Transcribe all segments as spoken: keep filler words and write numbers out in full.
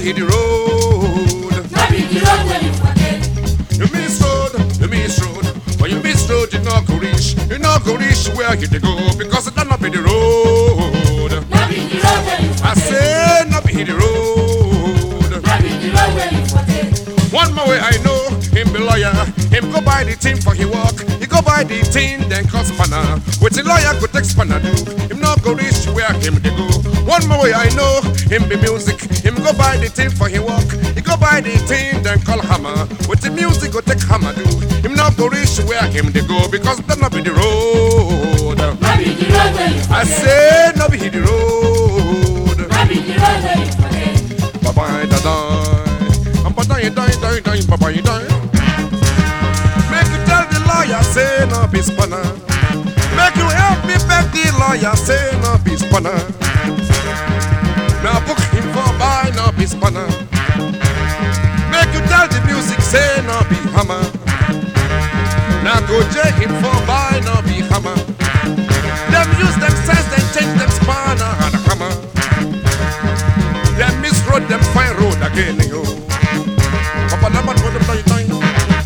hit the road. No be the road where you forget. You miss road, you miss road. When you miss road, you not go reach. You not go reach where you to go because it not be the road. No be the road where you forget. I say not be hit the road. No be the road where you forget. One more way I know, him be lawyer. Him go buy the team for he walk. He go buy the team, then cause spanner. With the lawyer go take spanner do. Him not go reach where him they go. One more way I know, him be music. Him go buy the team for he walk. He go buy the team, then call hammer. With the music go take hammer do. Him not go reach where him they go because that not be the road. No be the road where you forget. I say no be the road. No be the road where you forget. Bye bye da da. I'm ba die die die die bye bye die. Make you tell the lawyer say no be spanner. Make you help me beg the lawyer say no be spanner. Now book him for buy no be spanner. Make you tell the music say no be hammer. Now go jail him for buy no be hammer. Them use them sense then change them spanner and hammer. Them miss road them find road again yo. Papa Laman for them die die.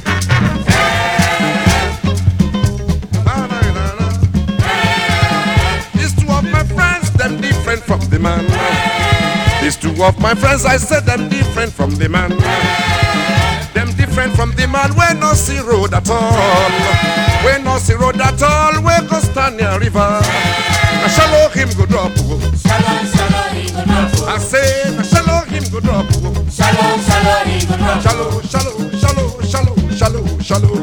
These two of my friends them different from the man. These two of my friends I said them different from the man. Them different from the man we no see road at all. We no see road at all. We go stand near river. Na shallow him go drop. Shallow, shallow, he go drop. I say na shallow him go drop. Shallow, shallow, he go drop. Shallow, shallow, shallow, shallow, shallow, shallow.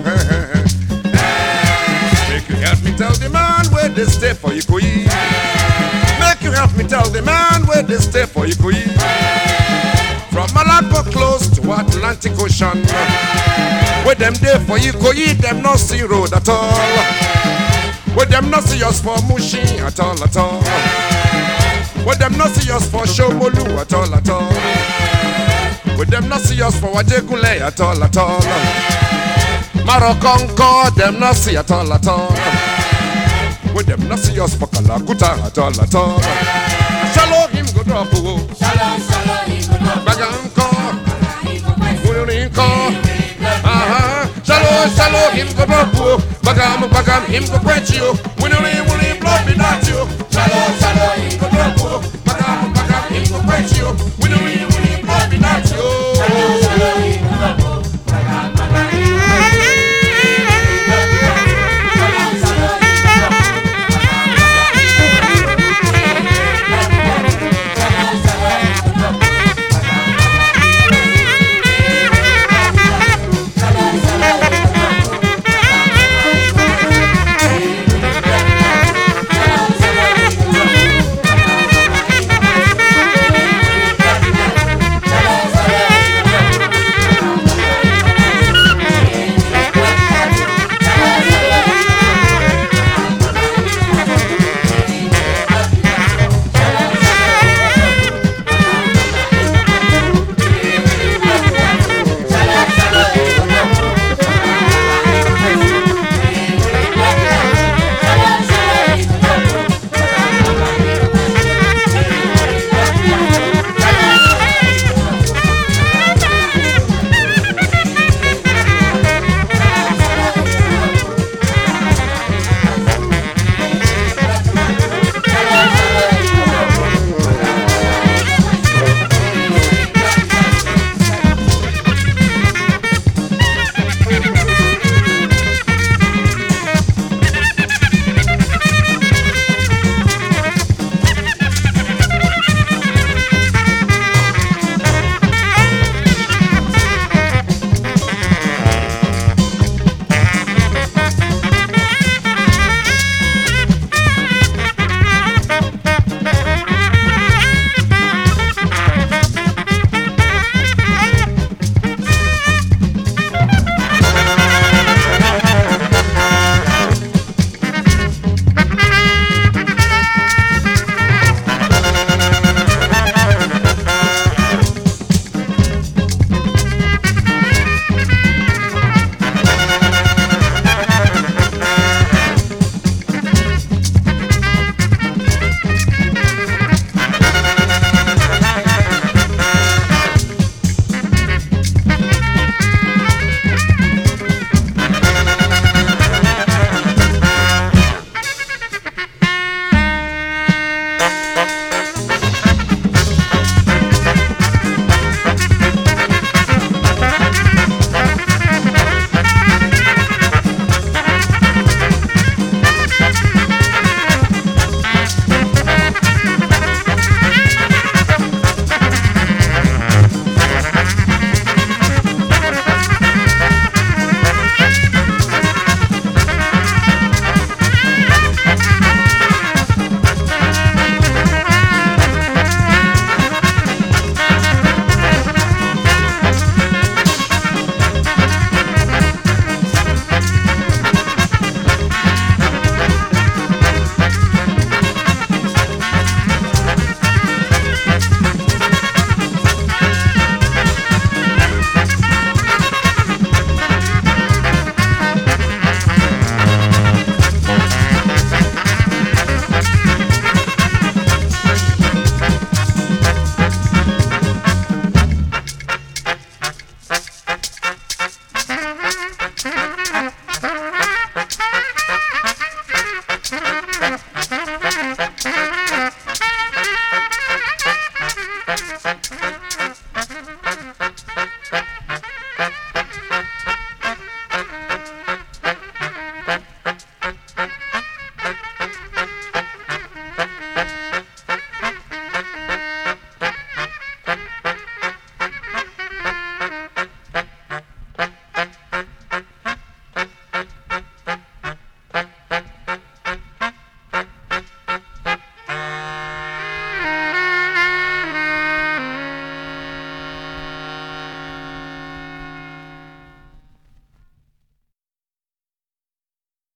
Make you help me tell the man where they stay for Ikoyi. Make you help me tell the man where they stay for Ikoyi. From Malacca close to Atlantic Ocean. Where them there for Ikoyi, them not see road at all. Where them not see us for Mushi at all, at all. Where them not see us for Shomolu at all, at all. Where them not see us for Wajegule at all, at all. Marokonko, them not see at all, at all. Where them not see us for Kalakuta at all, at all. Shallow him go drop. Shallow, shallow, he go drop. Baganko, He go press. Urinko. Aha, shallow, shallow him go drop. Bagam, bagam him go quench you. Winnie, winnie, blood be that you. Shallow, shallow him go drop. Bagam, bagam him go quench you. Winnie, winnie, blood be that you. Shallow, shallow, he go drop. Bagam, bagam, he go quench you. Thank